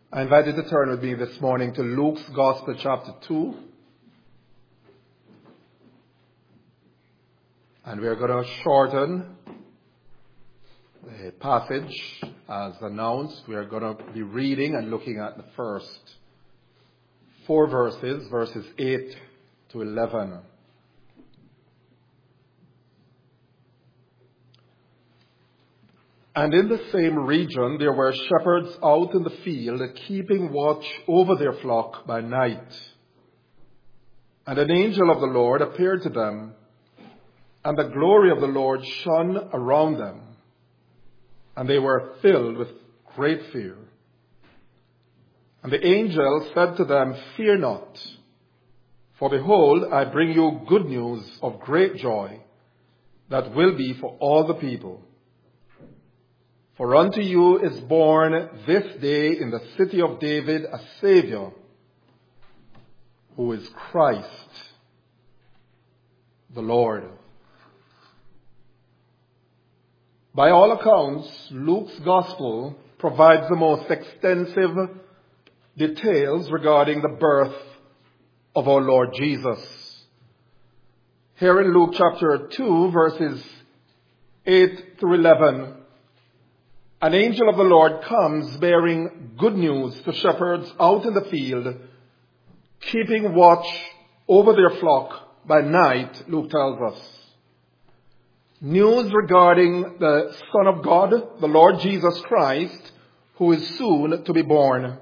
I invite you to turn with me this morning to Luke's Gospel, chapter 2. And we're going to shorten the passage as announced. We are going to be reading and looking at the first 4 verses, verses 8 to 11. And in the same region there were shepherds out in the field, keeping watch over their flock by night. And an angel of the Lord appeared to them, and the glory of the Lord shone around them, and they were filled with great fear. And the angel said to them, "Fear not, for behold, I bring you good news of great joy that will be for all the people. For unto you is born this day in the city of David a Savior, who is Christ the Lord." By all accounts, Luke's Gospel provides the most extensive details regarding the birth of our Lord Jesus. Here in Luke chapter 2, verses 8 through 11, an angel of the Lord comes bearing good news to shepherds out in the field, keeping watch over their flock by night, Luke tells us. News regarding the Son of God, the Lord Jesus Christ, who is soon to be born.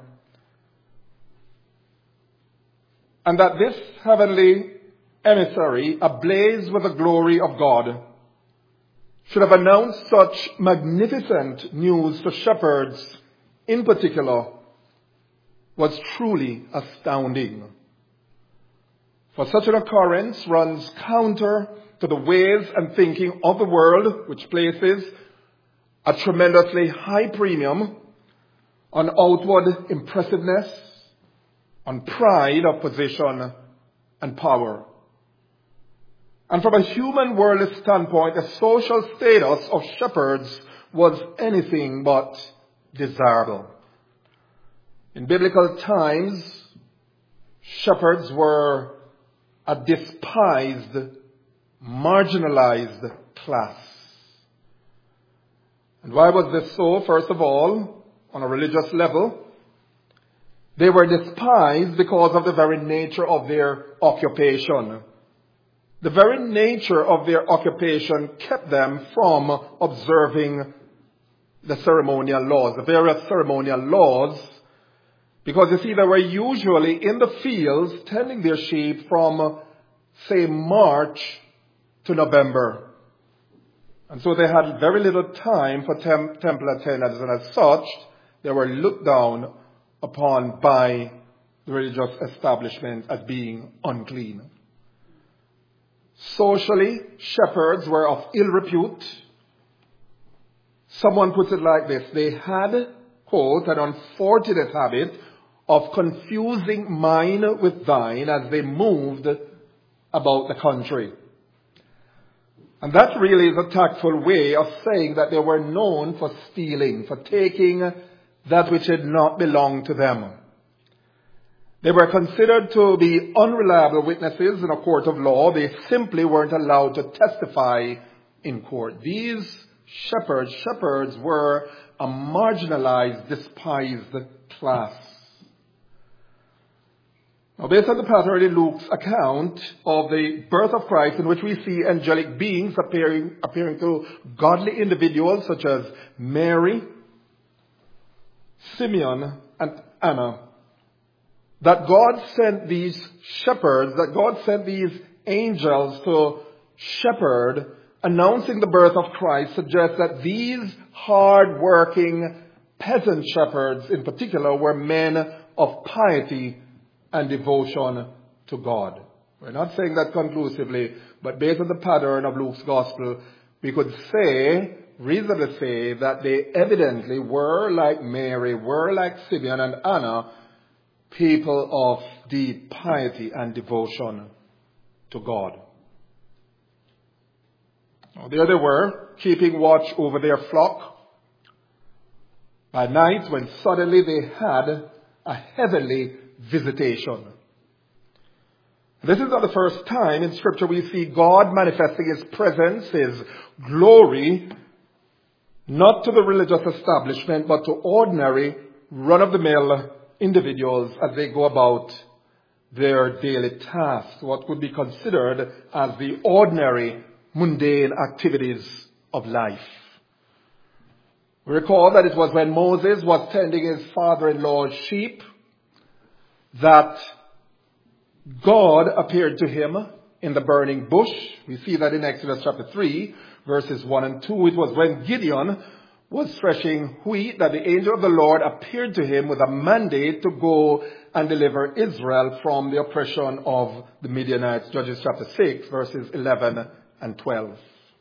And that this heavenly emissary, ablaze with the glory of God, should have announced such magnificent news to shepherds in particular was truly astounding. For such an occurrence runs counter to the ways and thinking of the world, which places a tremendously high premium on outward impressiveness, on pride of position and power. And from a human worldly standpoint, the social status of shepherds was anything but desirable. In biblical times, shepherds were a despised, marginalized class. And why was this so? First of all, on a religious level, they were despised because of the very nature of their occupation. The very nature of their occupation kept them from observing the ceremonial laws, the various ceremonial laws, because you see, they were usually in the fields tending their sheep from, say, March to November. And so they had very little time for temple attendance, and as such, they were looked down upon by the religious establishment as being unclean. Socially, shepherds were of ill repute. Someone puts it like this: they had, quote, an unfortunate habit of confusing mine with thine as they moved about the country. And that really is a tactful way of saying that they were known for stealing, for taking that which had not belonged to them. They were considered to be unreliable witnesses in a court of law. They simply weren't allowed to testify in court. These shepherds were a marginalized, despised class. Now, based on the pattern in Luke's account of the birth of Christ, in which we see angelic beings appearing to godly individuals such as Mary, Simeon, and Anna, that God sent these shepherds, that God sent these angels to shepherd, announcing the birth of Christ, suggests that these hard-working peasant shepherds in particular were men of piety and devotion to God. We're not saying that conclusively, but based on the pattern of Luke's Gospel, we could reasonably say that they evidently were like Mary, were like Simeon and Anna, people of deep piety and devotion to God. Now, there they were, keeping watch over their flock by night, when suddenly they had a heavenly visitation. This is not the first time in Scripture we see God manifesting His presence, His glory, not to the religious establishment, but to ordinary, run-of-the-mill individuals as they go about their daily tasks, what could be considered as the ordinary, mundane activities of life. We recall that it was when Moses was tending his father-in-law's sheep that God appeared to him in the burning bush. We see that in Exodus chapter 3, verses 1 and 2. It was when Gideon was threshing wheat that the angel of the Lord appeared to him with a mandate to go and deliver Israel from the oppression of the Midianites. Judges chapter 6, verses 11 and 12.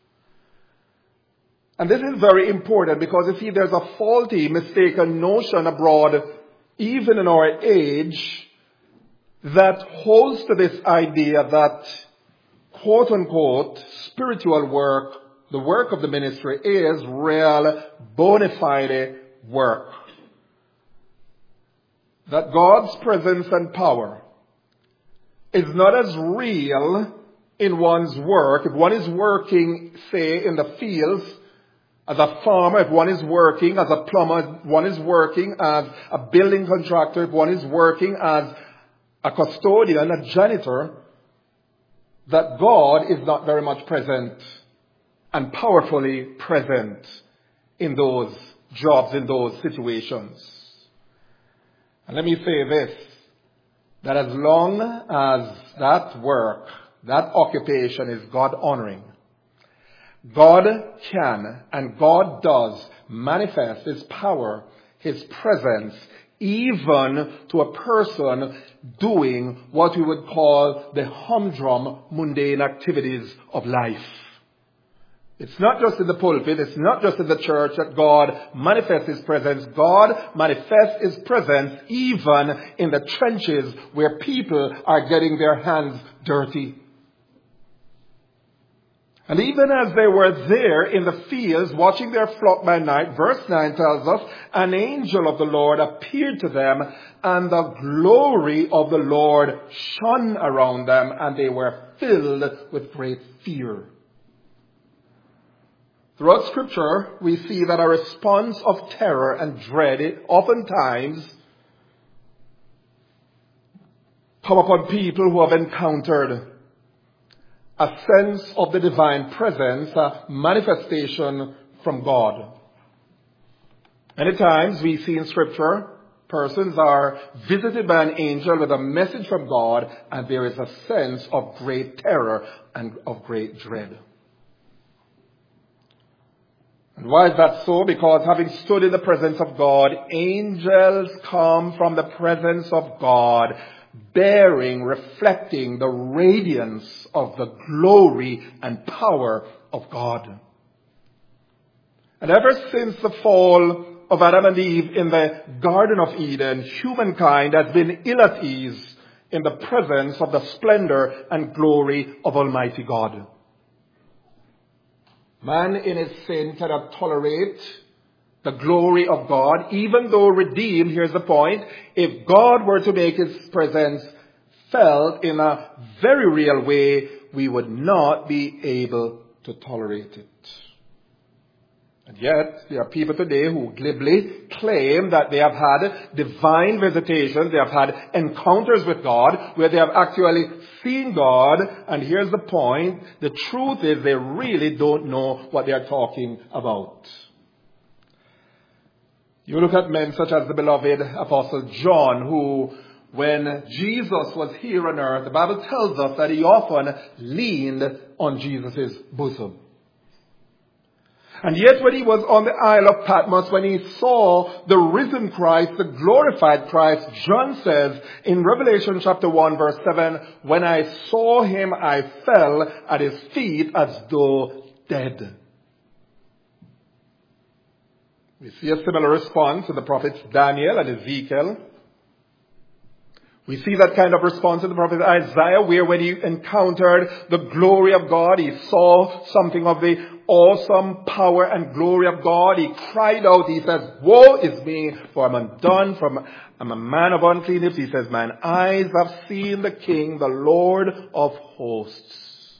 And this is very important because you see there's a faulty, mistaken notion abroad, even in our age, that holds to this idea that, quote unquote, spiritual work, the work of the ministry, is real, bona fide work. That God's presence and power is not as real in one's work. If one is working, say, in the fields as a farmer, if one is working as a plumber, if one is working as a building contractor, if one is working as a custodian, a janitor, that God is not very much present and powerfully present in those jobs, in those situations. And let me say this, that as long as that work, that occupation is God-honoring, God can and God does manifest His power, His presence, even to a person doing what we would call the humdrum, mundane activities of life. It's not just in the pulpit, it's not just in the church that God manifests His presence. God manifests His presence even in the trenches where people are getting their hands dirty. And even as they were there in the fields watching their flock by night, verse 9 tells us, an angel of the Lord appeared to them, and the glory of the Lord shone around them, and they were filled with great fear. Throughout Scripture, we see that a response of terror and dread oftentimes come upon people who have encountered a sense of the divine presence, a manifestation from God. Many times we see in Scripture, persons are visited by an angel with a message from God, and there is a sense of great terror and of great dread. And why is that so? Because having stood in the presence of God, angels come from the presence of God, bearing, reflecting the radiance of the glory and power of God. And ever since the fall of Adam and Eve in the Garden of Eden, humankind has been ill at ease in the presence of the splendor and glory of Almighty God. Man in his sin cannot tolerate the glory of God, even though redeemed. Here's the point. If God were to make His presence felt in a very real way, we would not be able to tolerate it. And yet, there are people today who glibly claim that they have had divine visitations, they have had encounters with God, where they have actually seen God, and here's the point, the truth is they really don't know what they are talking about. You look at men such as the beloved Apostle John, who, when Jesus was here on earth, the Bible tells us that he often leaned on Jesus' bosom. And yet when he was on the Isle of Patmos, when he saw the risen Christ, the glorified Christ, John says in Revelation chapter 1 verse 7, when I saw him, I fell at his feet as though dead. We see a similar response to the prophets Daniel and Ezekiel, We see that kind of response in the prophet Isaiah, where when he encountered the glory of God, he saw something of the awesome power and glory of God. He cried out, he says, "Woe is me, for I'm undone, I'm a man of unclean lips." He says, "Mine eyes have seen the King, the Lord of hosts."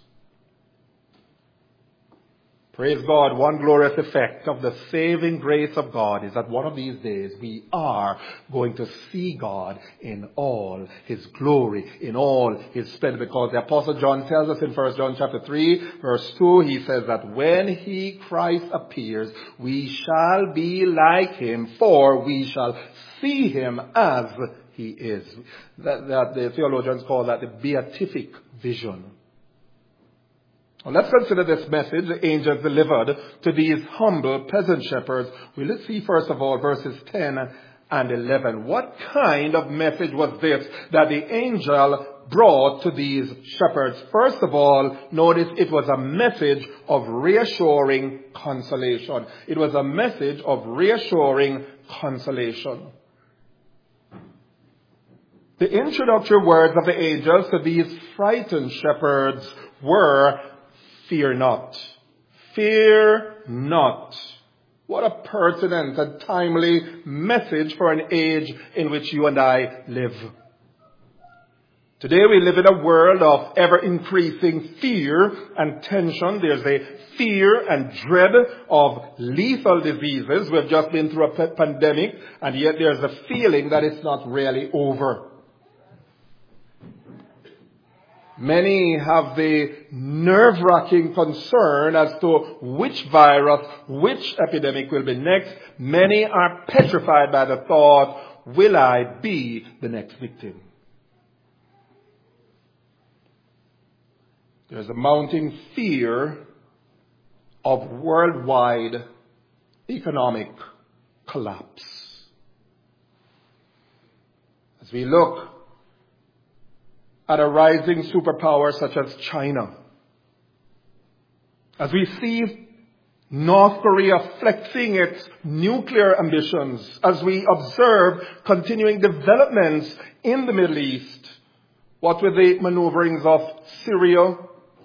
Praise God, one glorious effect of the saving grace of God is that one of these days we are going to see God in all His glory, in all His splendor. Because the Apostle John tells us in 1 John chapter 3, verse 2, he says that when He, Christ, appears, we shall be like Him, for we shall see Him as He is. That the theologians call that the beatific vision. Well, let's consider this message the angels delivered to these humble peasant shepherds. Let's see first of all verses 10 and 11. What kind of message was this that the angel brought to these shepherds? First of all, notice it was a message of reassuring consolation. It was a message of reassuring consolation. The introductory words of the angels to these frightened shepherds were, "Fear not. Fear not." What a pertinent and timely message for an age in which you and I live. Today we live in a world of ever-increasing fear and tension. There's a fear and dread of lethal diseases. We've just been through a pandemic, and yet there's a feeling that it's not really over. Many have the nerve-wracking concern as to which virus, which epidemic will be next. Many are petrified by the thought, will I be the next victim? There's a mounting fear of worldwide economic collapse. As we look at a rising superpower such as China, as we see North Korea flexing its nuclear ambitions, as we observe continuing developments in the Middle East, what with the maneuverings of Syria,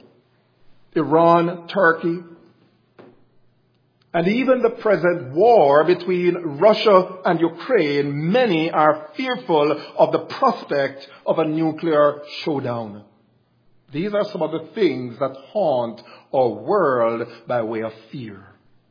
Iran, Turkey, and even the present war between Russia and Ukraine, many are fearful of the prospect of a nuclear showdown. These are some of the things that haunt our world by way of fear.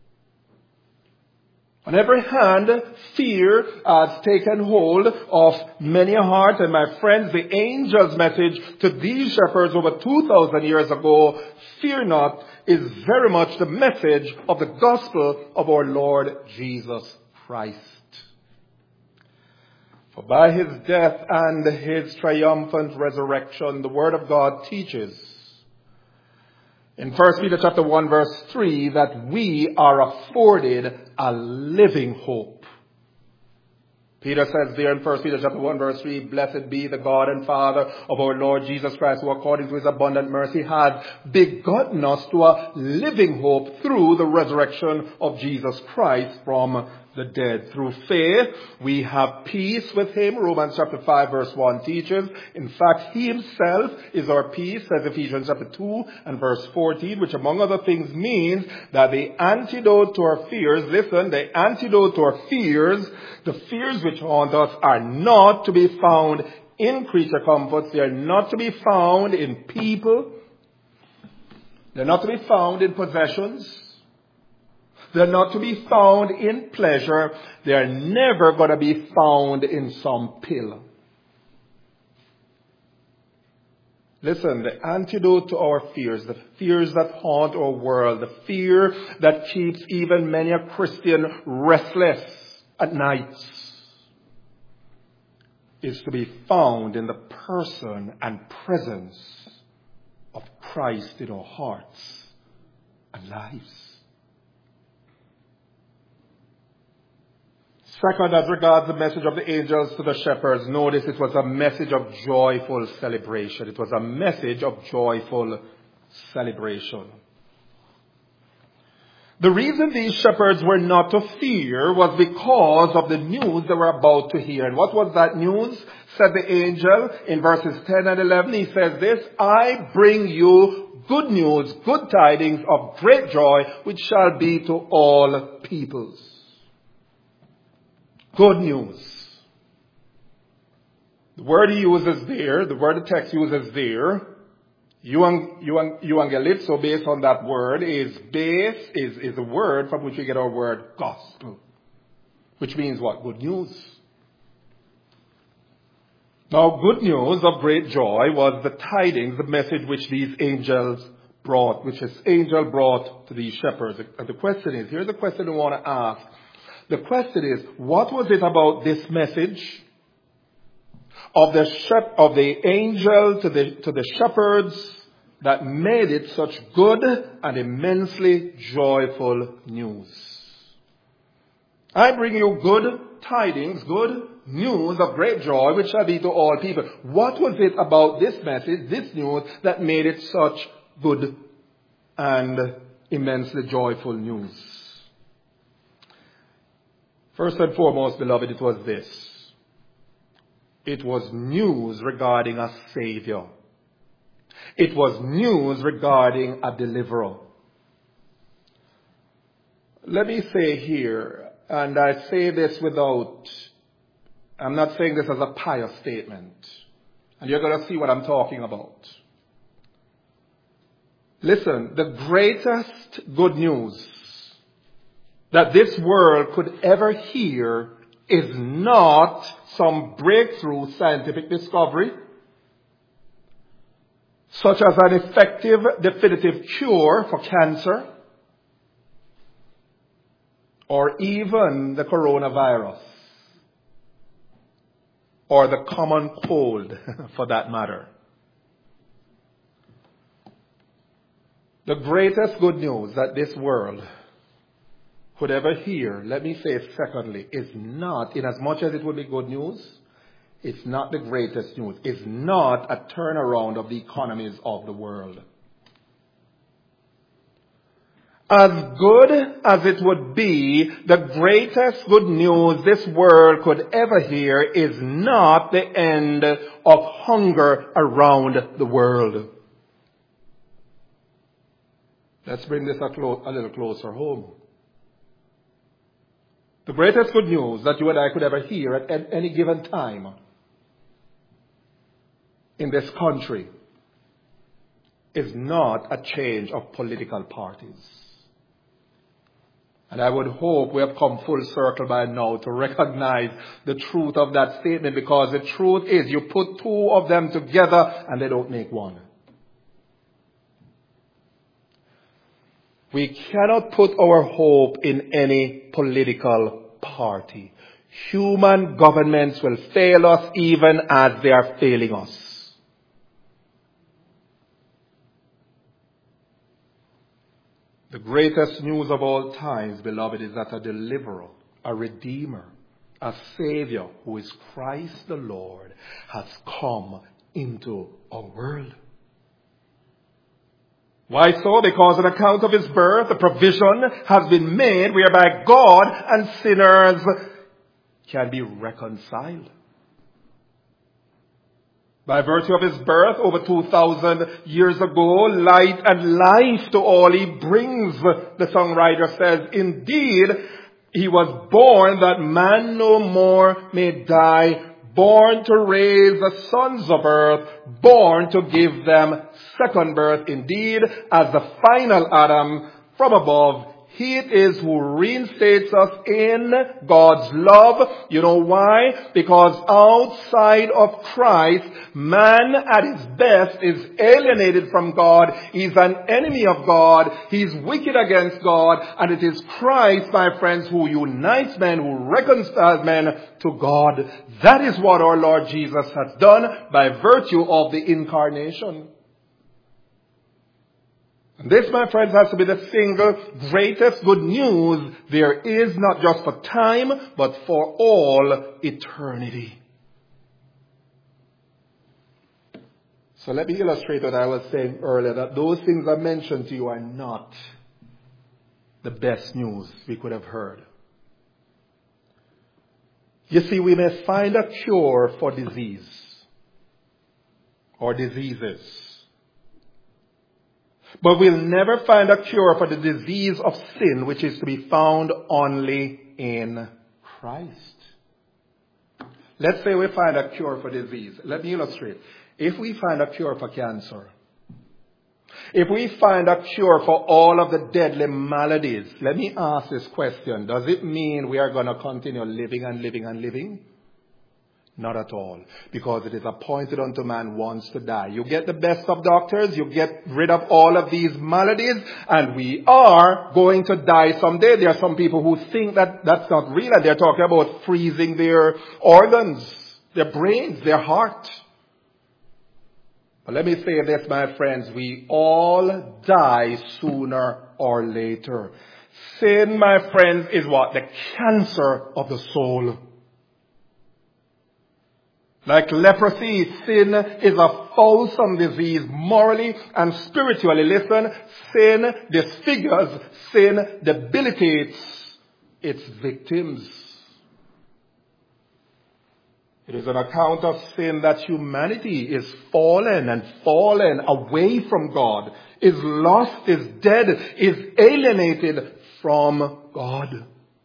On every hand, fear has taken hold of many a heart. And my friends, the angel's message to these shepherds over 2,000 years ago, "Fear not," is very much the message of the gospel of our Lord Jesus Christ. For by His death and His triumphant resurrection, the Word of God teaches in 1 Peter chapter 1 verse 3 that we are afforded a living hope. Peter says there in 1 Peter chapter 1 verse 3, "Blessed be the God and Father of our Lord Jesus Christ, who according to His abundant mercy has begotten us to a living hope through the resurrection of Jesus Christ from the dead." Through faith, we have peace with Him. Romans chapter 5 verse 1 teaches. In fact, He Himself is our peace, says Ephesians chapter 2 and verse 14, which among other things means that the antidote to our fears, listen, the antidote to our fears, the fears which haunt us, are not to be found in creature comforts. They are not to be found in people. They're not to be found in possessions. They're not to be found in pleasure. They're never going to be found in some pill. Listen, the antidote to our fears, the fears that haunt our world, the fear that keeps even many a Christian restless at nights, is to be found in the person and presence of Christ in our hearts and lives. Second, as regards the message of the angels to the shepherds, notice it was a message of joyful celebration. It was a message of joyful celebration. The reason these shepherds were not to fear was because of the news they were about to hear. And what was that news? said the angel in verses 10 and 11. He says this, I bring you good news, good tidings of great joy, which shall be to all peoples. Good news. The word he uses there, the word the text uses there, euangelizo, based on that word, is a word from which we get our word gospel. Which means what? Good news. Now, good news of great joy was the tidings, the message which these angels brought, which this angel brought to these shepherds. And the question is, here's the question we want to ask. The question is, what was it about this message of the angel to the shepherds that made it such good and immensely joyful news? I bring you good tidings, good news of great joy, which shall be to all people. What was it about this message, this news, that made it such good and immensely joyful news? First and foremost, beloved, it was this. It was news regarding a Savior. It was news regarding a deliverer. Let me say here, and I say this I'm not saying this as a pious statement. And you're going to see what I'm talking about. Listen, the greatest good news that this world could ever hear is not some breakthrough scientific discovery, such as an effective, definitive cure for cancer, or even the coronavirus, or the common cold, for that matter. The greatest good news that this world could ever hear, let me say secondly, is not, in as much as it would be good news, it's not the greatest news. It's not a turnaround of the economies of the world. As good as it would be, the greatest good news this world could ever hear is not the end of hunger around the world. Let's bring this a little closer home. The greatest good news that you and I could ever hear at any given time in this country is not a change of political parties. And I would hope we have come full circle by now to recognize the truth of that statement, because the truth is you put two of them together and they don't make one. We cannot put our hope in any political party. Human governments will fail us even as they are failing us. The greatest news of all times, beloved, is that a deliverer, a redeemer, a savior, who is Christ the Lord, has come into our world. Why so? Because on account of his birth, the provision has been made whereby God and sinners can be reconciled. By virtue of his birth over 2,000 years ago, light and life to all he brings, the songwriter says. Indeed, he was born that man no more may die, born to raise the sons of earth, born to give them second birth. Indeed, as the final Adam from above, he it is who reinstates us in God's love. You know why? Because outside of Christ, man at his best is alienated from God. He's an enemy of God. He's wicked against God. And it is Christ, my friends, who unites men, who reconciles men to God. That is what our Lord Jesus has done by virtue of the incarnation. And this, my friends, has to be the single greatest good news there is, not just for time, but for all eternity. So let me illustrate what I was saying earlier, that those things I mentioned to you are not the best news we could have heard. You see, we may find a cure for disease or diseases, but we'll never find a cure for the disease of sin, which is to be found only in Christ. Let's say we find a cure for disease. Let me illustrate. If we find a cure for cancer, if we find a cure for all of the deadly maladies, let me ask this question. Does it mean we are going to continue living and living and living? Not at all. Because it is appointed unto man once to die. You get the best of doctors, you get rid of all of these maladies, and we are going to die someday. There are some people who think that that's not real, and they're talking about freezing their organs, their brains, their heart. But let me say this, my friends, we all die sooner or later. Sin, my friends, is what? The cancer of the soul. Like leprosy, sin is a foulsome disease morally and spiritually. Listen, sin disfigures, sin debilitates its victims. It is on account of sin that humanity is fallen away from God, is lost, is dead, is alienated from God.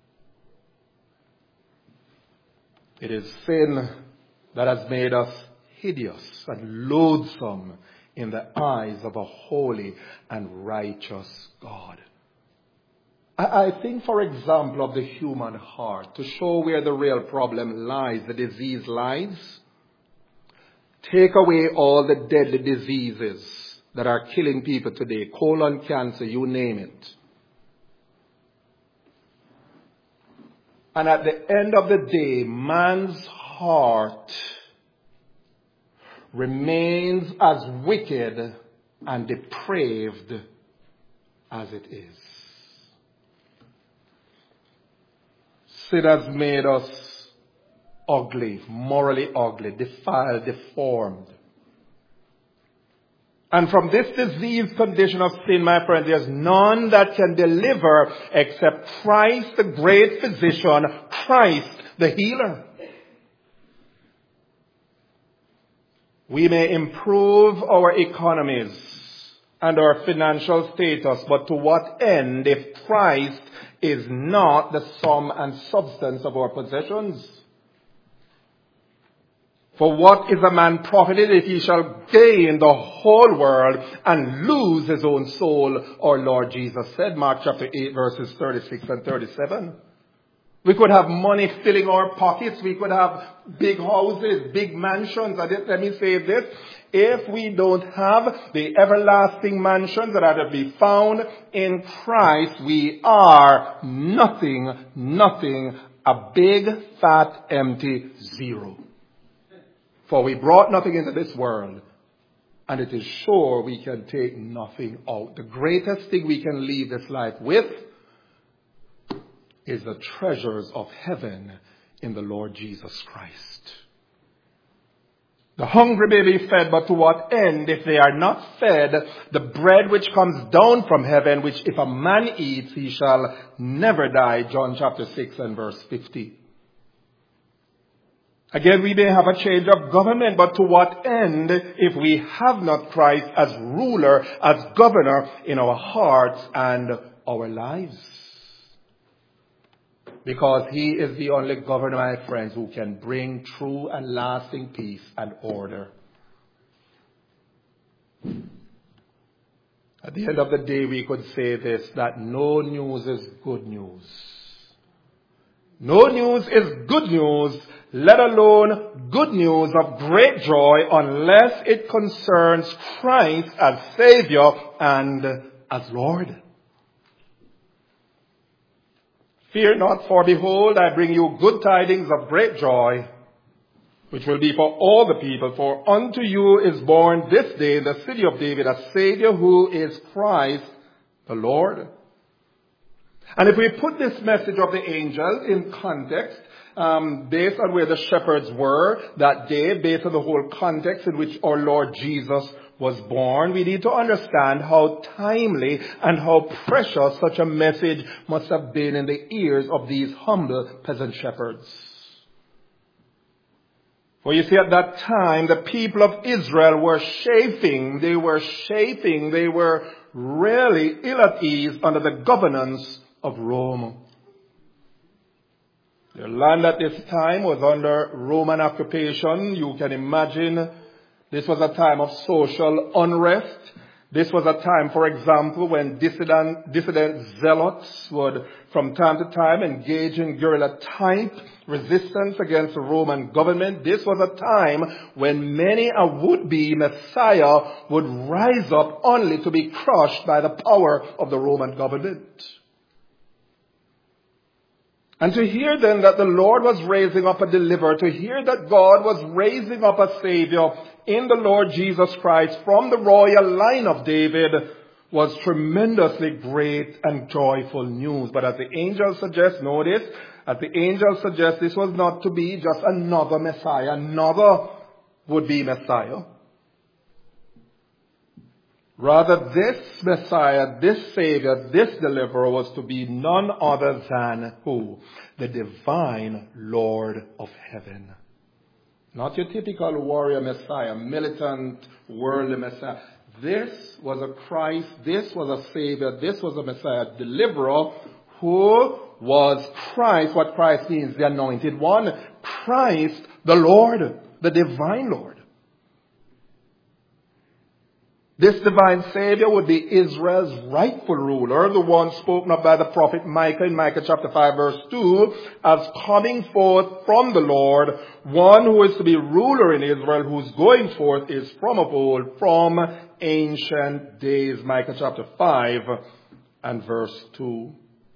It is sin that has made us hideous and loathsome in the eyes of a holy and righteous God. I think, for example, of the human heart, to show where the real problem lies, the disease lies. Take away all the deadly diseases that are killing people today, colon cancer, you name it. And at the end of the day, man's heart remains as wicked and depraved as it is. Sin has made us ugly, morally ugly, defiled, deformed. And from this diseased condition of sin, my friend, there's none that can deliver except Christ, the great physician, Christ, the healer. We may improve our economies and our financial status, but to what end if Christ is not the sum and substance of our possessions? For what is a man profited if he shall gain the whole world and lose his own soul? Our Lord Jesus said, Mark chapter 8, verses 36 and 37. We could have money filling our pockets. We could have big houses, big mansions. Let me say this. If we don't have the everlasting mansions that are to be found in Christ, we are nothing, a big, fat, empty zero. For we brought nothing into this world, and it is sure we can take nothing out. The greatest thing we can leave this life with is the treasures of heaven in the Lord Jesus Christ. The hungry may be fed, but to what end if they are not fed the bread which comes down from heaven, which if a man eats, he shall never die. John chapter 6 and verse 50. Again, we may have a change of government, but to what end if we have not Christ as ruler, as governor in our hearts and our lives? Because he is the only governor, my friends, who can bring true and lasting peace and order. At the end of the day, we could say this, that no news is good news. No news is good news, let alone good news of great joy, unless it concerns Christ as Savior and as Lord. Fear not, for behold, I bring you good tidings of great joy, which will be for all the people. For unto you is born this day in the city of David a Savior, who is Christ the Lord. And if we put this message of the angels in context, based on where the shepherds were that day, based on the whole context in which our Lord Jesus was born, we need to understand how timely and how precious such a message must have been in the ears of these humble peasant shepherds. For you see, at that time, the people of Israel were chafing. They were really ill at ease under the governance of Rome. Their land at this time was under Roman occupation. You can imagine this was a time of social unrest. This was a time, for example, when dissident zealots would, from time to time, engage in guerrilla-type resistance against the Roman government. This was a time when many a would-be Messiah would rise up only to be crushed by the power of the Roman government. And to hear then that the Lord was raising up a deliverer, to hear that God was raising up a Savior in the Lord Jesus Christ from the royal line of David, was tremendously great and joyful news. But as the angel suggests, notice, as the angel suggests, this was not to be just another Messiah, another would-be Messiah. Rather, this Messiah, this Savior, this deliverer was to be none other than who? The divine Lord of heaven. Not your typical warrior Messiah, militant, worldly Messiah. This was a Christ, this was a Savior, this was a Messiah, deliverer, who was Christ. What Christ means, the anointed one. Christ, the Lord, the divine Lord. This divine Savior would be Israel's rightful ruler, the one spoken of by the prophet Micah in Micah chapter 5 verse 2, as coming forth from the Lord, one who is to be ruler in Israel, whose going forth is from of old, from ancient days. Micah chapter 5 and verse 2.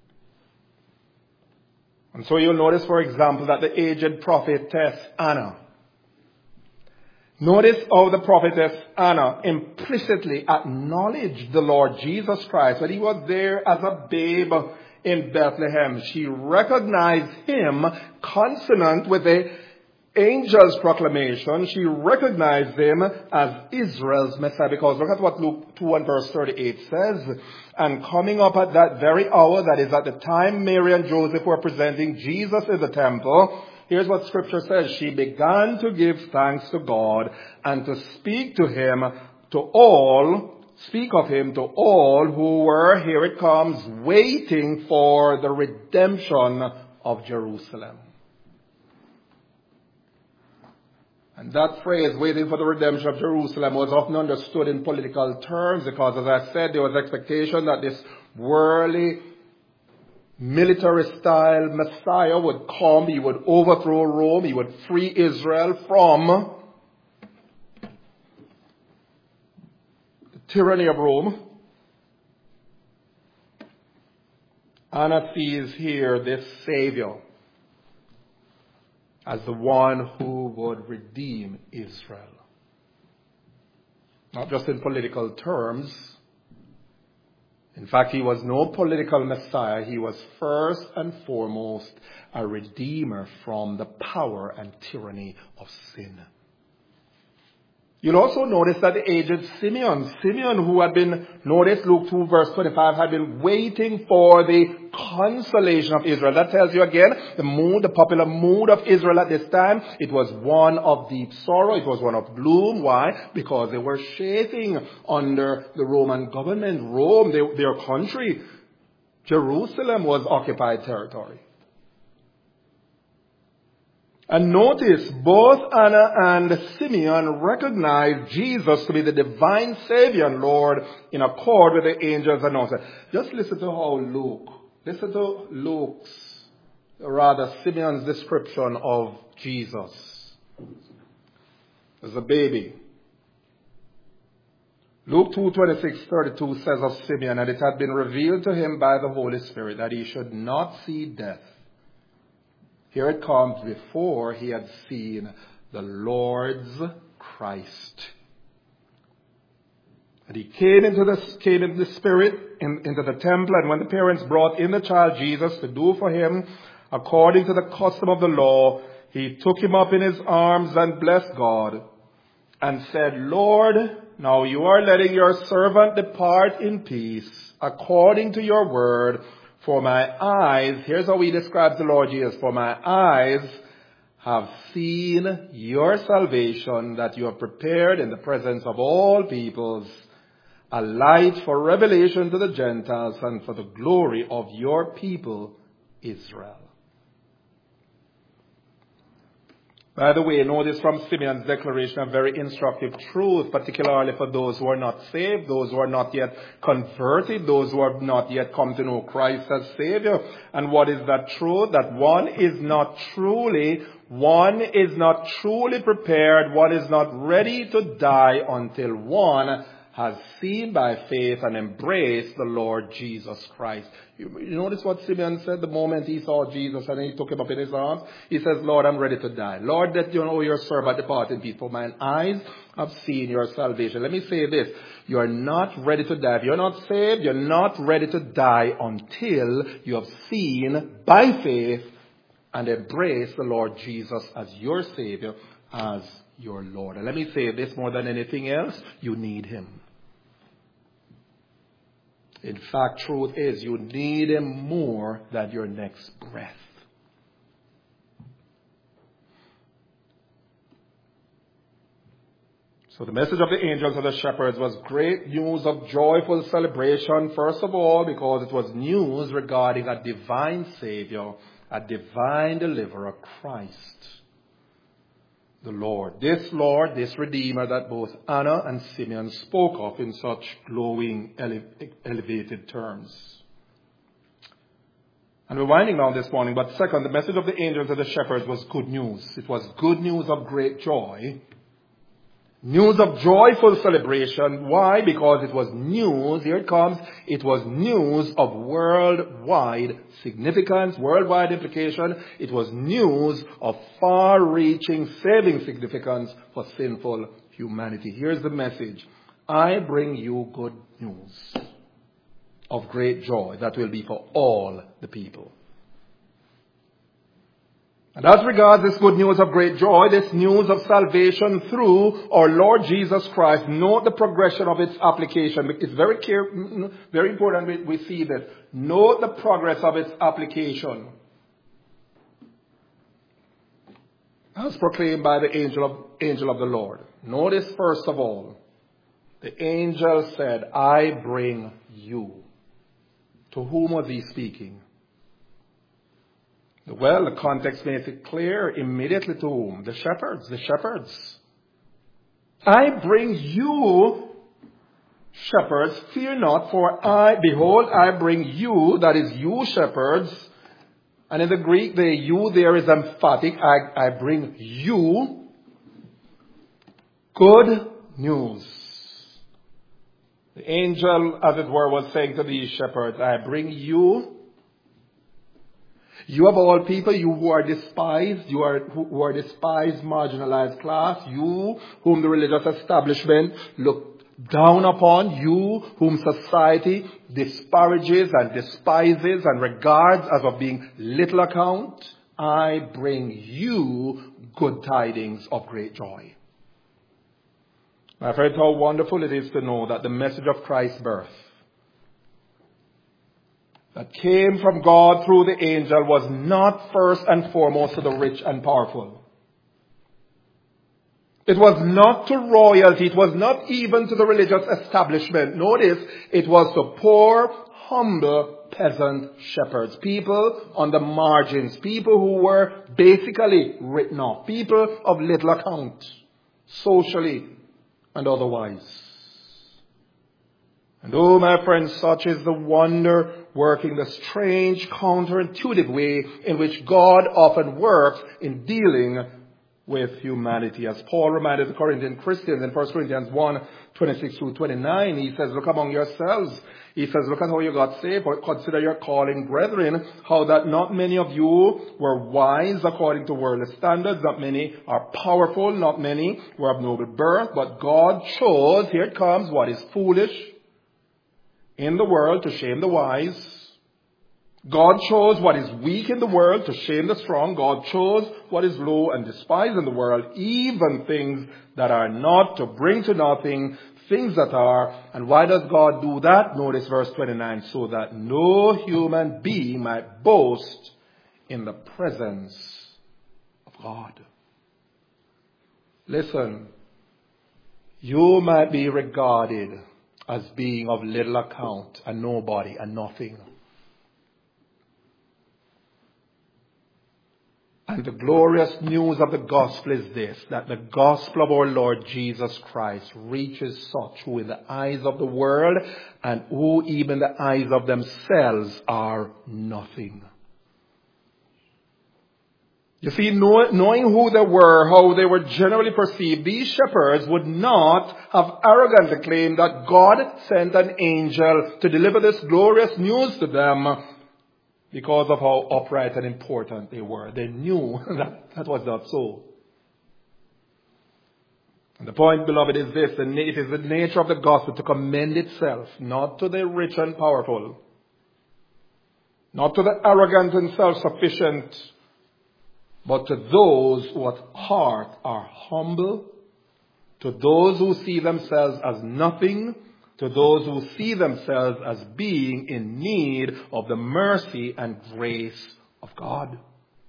And so you'll notice, for example, that the aged prophetess Anna, notice how the prophetess Anna implicitly acknowledged the Lord Jesus Christ when he was there as a babe in Bethlehem. She recognized him consonant with the angel's proclamation. She recognized him as Israel's Messiah, because look at what Luke 2 and verse 38 says. And coming up at that very hour, that is at the time Mary and Joseph were presenting Jesus in the temple, here's what Scripture says. She began to give thanks to God and to speak of him to all who were, here it comes, waiting for the redemption of Jerusalem. And that phrase, waiting for the redemption of Jerusalem, was often understood in political terms because, as I said, there was expectation that this worldly military-style Messiah would come, he would overthrow Rome, he would free Israel from the tyranny of Rome. Anna sees here this Savior as the one who would redeem Israel. Not just in political terms. In fact, he was no political Messiah. He was first and foremost a redeemer from the power and tyranny of sin. You'll also notice that the aged Simeon who had been, notice Luke 2 verse 25, had been waiting for the consolation of Israel. That tells you again, the popular mood of Israel at this time, it was one of deep sorrow, it was one of gloom. Why? Because they were chafing under the Roman government. Rome, their country, Jerusalem was occupied territory. And notice, both Anna and Simeon recognized Jesus to be the divine Savior and Lord in accord with the angel's announcement. Just listen to Simeon's description of Jesus as a baby. Luke 2:26-32 says of Simeon, and it had been revealed to him by the Holy Spirit that he should not see death. Here it comes, before he had seen the Lord's Christ. And he came into the Spirit, into the temple, and when the parents brought in the child Jesus to do for him, according to the custom of the law, he took him up in his arms and blessed God, and said, Lord, now you are letting your servant depart in peace, according to your word. For my eyes, here's how he describes the Lord Jesus, for my eyes have seen your salvation that you have prepared in the presence of all peoples, a light for revelation to the Gentiles and for the glory of your people, Israel. By the way, notice from Simeon's declaration a very instructive truth, particularly for those who are not saved, those who are not yet converted, those who have not yet come to know Christ as Savior. And what is that truth? That one is not truly prepared, one is not ready to die until one has seen by faith and embraced the Lord Jesus Christ. You notice what Simeon said the moment he saw Jesus and he took him up in his arms? He says, Lord, I'm ready to die. Lord, that you know your servant depart in peace, for mine eyes have seen your salvation. Let me say this. You are not ready to die. If you're not saved, you're not ready to die until you have seen by faith and embraced the Lord Jesus as your Savior, as your Lord. And let me say this more than anything else, you need Him. In fact, truth is, you need Him more than your next breath. So the message of the angels and the shepherds was great news of joyful celebration, first of all, because it was news regarding a divine Savior, a divine deliverer, Christ. The Lord, this Redeemer that both Anna and Simeon spoke of in such glowing, elevated terms. And we're winding down this morning, but second, the message of the angels and the shepherds was good news. It was good news of great joy. News of joyful celebration. Why? Because it was news, here it comes, it was news of worldwide significance, worldwide implication. It was news of far-reaching saving significance for sinful humanity. Here's the message. I bring you good news of great joy that will be for all the people. And as regards this good news of great joy, this news of salvation through our Lord Jesus Christ, note the progression of its application. It's very clear, very important we see this. Note the progress of its application. As proclaimed by the angel of the Lord. Notice first of all, the angel said, I bring you. To whom was he speaking? Well, the context makes it clear immediately to whom? The shepherds. I bring you, shepherds, fear not, for behold, I bring you, that is you, shepherds. And in the Greek, the you there is emphatic. I bring you good news. The angel, as it were, was saying to these shepherds, I bring you. You of all people, you who are despised, who are despised, marginalized class, you whom the religious establishment look down upon, you whom society disparages and despises and regards as of being little account, I bring you good tidings of great joy. My friend, how wonderful it is to know that the message of Christ's birth that came from God through the angel was not first and foremost to the rich and powerful. It was not to royalty. It was not even to the religious establishment. Notice, it was to poor, humble, peasant shepherds. People on the margins. People who were basically written off. People of little account. Socially and otherwise. And oh, my friends, such is the wonder working, the strange, counterintuitive way in which God often works in dealing with humanity. As Paul reminded the Corinthian Christians in 1 Corinthians 1, 26 through 29, he says, look among yourselves. He says, look at how you got saved. Consider your calling, brethren, how that not many of you were wise according to worldly standards. Not many are powerful. Not many were of noble birth. But God chose, here it comes, what is foolish in the world to shame the wise. God chose what is weak in the world to shame the strong. God chose what is low and despised in the world, even things that are not, to bring to nothing things that are. And why does God do that? Notice verse 29, so that no human being might boast in the presence of God. Listen, you might be regarded as being of little account, a nobody, a nothing. And the glorious news of the gospel is this, that the gospel of our Lord Jesus Christ reaches such who in the eyes of the world and who even in the eyes of themselves are nothing. You see, knowing who they were, how they were generally perceived, these shepherds would not have arrogantly claimed that God sent an angel to deliver this glorious news to them because of how upright and important they were. They knew that was not so. And the point, beloved, is this. It is the nature of the gospel to commend itself, not to the rich and powerful, not to the arrogant and self-sufficient, but to those who at heart are humble, to those who see themselves as nothing, to those who see themselves as being in need of the mercy and grace of God.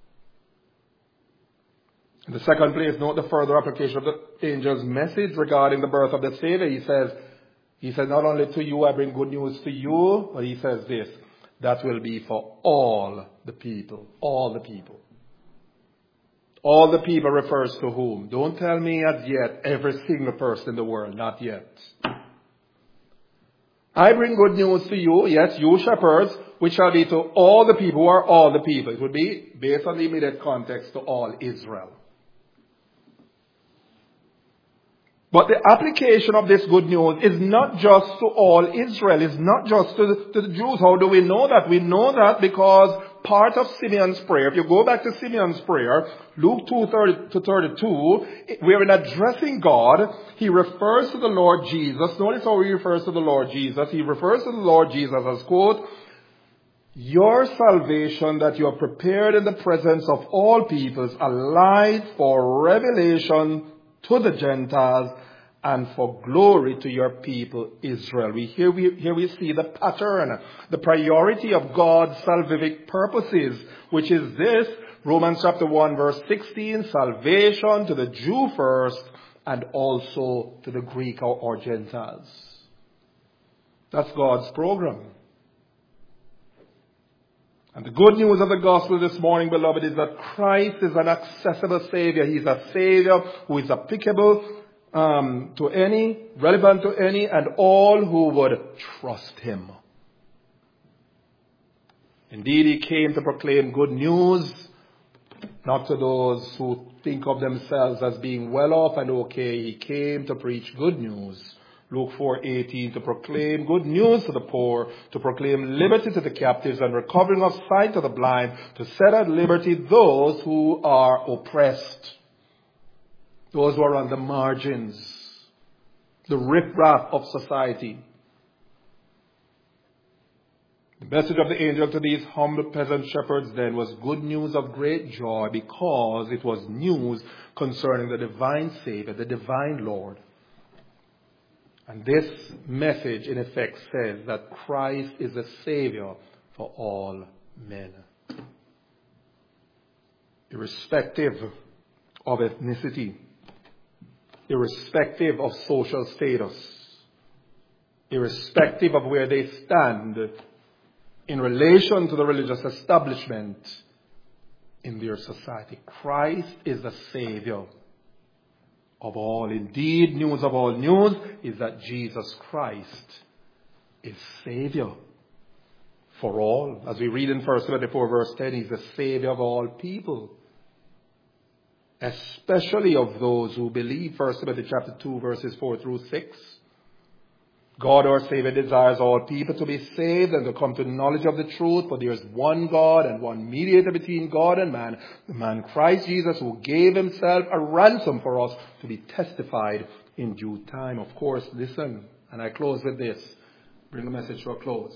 In the second place, note the further application of the angel's message regarding the birth of the Savior. He says, not only to you I bring good news to you, but he says this, that will be for all the people. All the people. All the people refers to whom? Don't tell me as yet every single person in the world. Not yet. I bring good news to you, yes, you shepherds, which shall be to all the people. Who are all the people? It would be, based on the immediate context, to all Israel. But the application of this good news is not just to all Israel. It's not just to the Jews. How do we know that? We know that because part of Simeon's prayer, if you go back to Simeon's prayer, Luke 2:30-32, where in addressing God, he refers to the Lord Jesus. Notice how he refers to the Lord Jesus. He refers to the Lord Jesus as, quote, your salvation that you have prepared in the presence of all peoples, a light for revelation to the Gentiles and for glory to your people Israel. Here we see the pattern, the priority of God's salvific purposes, which is this, Romans chapter 1 verse 16, salvation to the Jew first and also to the Greek or Gentiles. That's God's program. And the good news of the gospel this morning, beloved, is that Christ is an accessible Savior. He's a Savior who is applicable to any, relevant to any, and all who would trust Him. Indeed, He came to proclaim good news, not to those who think of themselves as being well off and okay. He came to preach good news. Luke 4:18, to proclaim good news to the poor, to proclaim liberty to the captives and recovering of sight to the blind, to set at liberty those who are oppressed, those who are on the margins, the riffraff of society. The message of the angel to these humble peasant shepherds then was good news of great joy because it was news concerning the divine Savior, the divine Lord. And this message, in effect, says that Christ is the Savior for all men. Irrespective of ethnicity, irrespective of social status, irrespective of where they stand in relation to the religious establishment in their society, Christ is the Savior of all. Indeed, news of all news is that Jesus Christ is Savior for all. As we read in 1 Timothy 4 verse 10, He's the Savior of all people, especially of those who believe. 1 Timothy chapter 2 verses 4-6. God our Savior desires all people to be saved and to come to the knowledge of the truth, for there is one God and one mediator between God and man, the man Christ Jesus, who gave Himself a ransom for us to be testified in due time. Of course, listen, and I close with this. Bring the message to a close.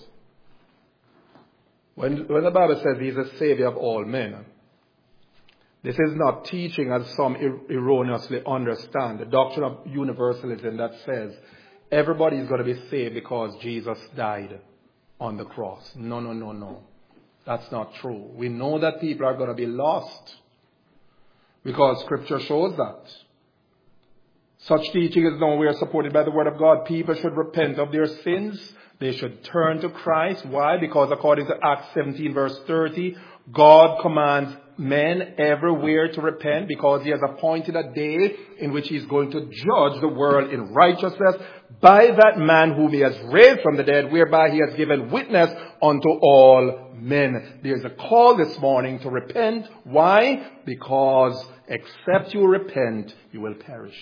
When the Bible says He is the Savior of all men, this is not teaching as some erroneously understand, the doctrine of universalism that says everybody is going to be saved because Jesus died on the cross. No. That's not true. We know that people are going to be lost. Because Scripture shows that. Such teaching is nowhere supported by the Word of God. People should repent of their sins. They should turn to Christ. Why? Because according to Acts 17 verse 30, God commands men everywhere to repent because He has appointed a day in which He is going to judge the world in righteousness by that man whom He has raised from the dead, whereby He has given witness unto all men. There's a call this morning to repent. Why? Because except you repent, you will perish.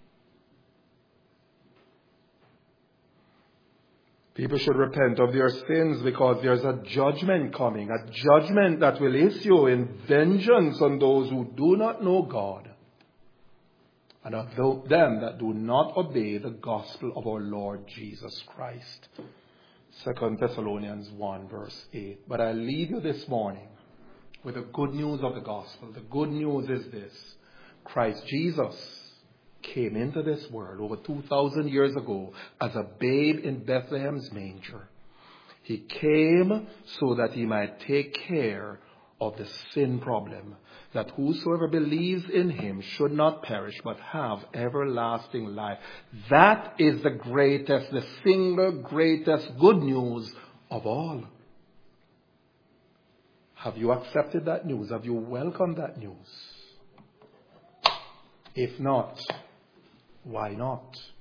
People should repent of their sins because there's a judgment coming, a judgment that will issue in vengeance on those who do not know God and of them that do not obey the gospel of our Lord Jesus Christ. 2 Thessalonians 1 verse 8. But I leave you this morning with the good news of the gospel. The good news is this: Christ Jesus came into this world over 2,000 years ago as a babe in Bethlehem's manger. He came so that He might take care of the sin problem, that whosoever believes in Him should not perish but have everlasting life. That is the greatest, the single greatest good news of all. Have you accepted that news? Have you welcomed that news? If not, why not?